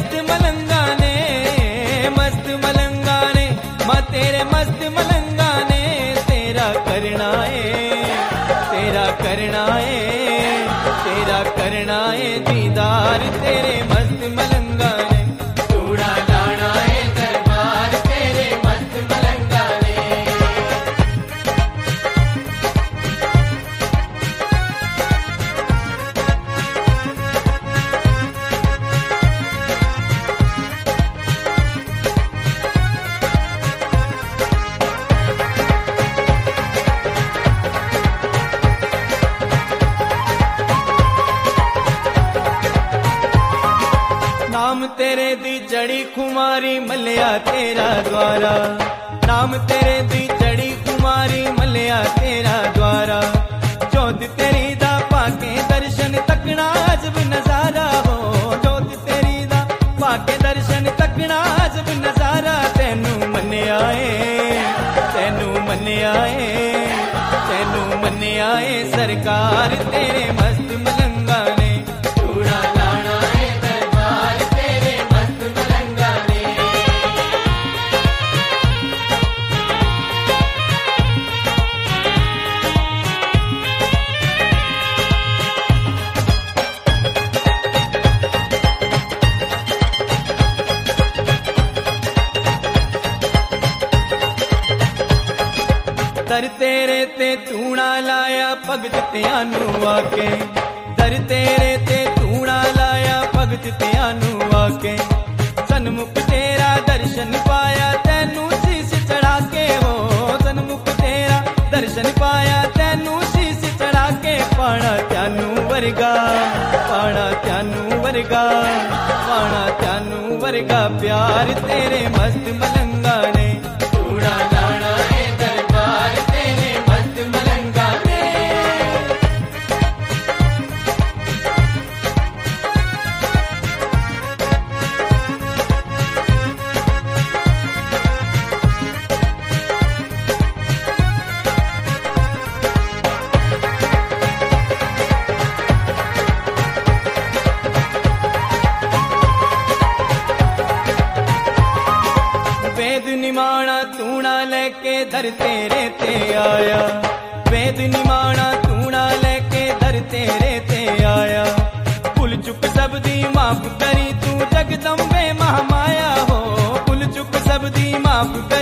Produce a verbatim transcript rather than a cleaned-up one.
मस्त मलंगा ने, मस्त मलंगा ने, माँ तेरे मस्त मलंगा ने तेरा करना है, तेरा करना है, तेरा करना है दीदार तेरे मस्त मलंगा ने, चूड़ा लाना है दरबार तेरे मस्त मलंगा ने। नाम तेरे दी जड़ी कुमारी मलिया तेरा द्वारा, नाम तेरे दी जड़ी कुमारी मलिया तेरा द्वारा, जोत तेरी दा पाके दर्शन तकना अजब नजारा हो, जोत तेरी दा पाके दर्शन तकना अजब नजारा, तेनू मन्या है, तेनू मन्या है, तेनू मन्या है सरकार तेरे मस्त मलंगा ने, चूड़ा लाना है दरबार तेरे मस्त मलंगा ने। दर तेरे ते तूणा लाया भगत त्यानू आके, दर तेरे ते तूणा लाया भगत त्यानू आके, सन्मुख तेरा दर्शन पाया तैनू शीश चढ़ा के हो, सन्मुख तेरा दर्शन पाया तैनू शीश चढ़ा के, पाना त्यानू वर्गा, पाना त्यानू वर्गा, पाना त्यानू वर्गा प्यार तेरे मस्त मलंगा ने, चूड़ा लाना है दरबार तेरे मस्त मलंगा ने। वेद निमाणा तूणा लेके दर तेरे ते आया, वेद निमाणा तूणा लेके दर तेरे ते आया, भुल चुक सब दी माफ करी तू जगदम्बे महामाया हो, भुल चुक सब दी माफ करी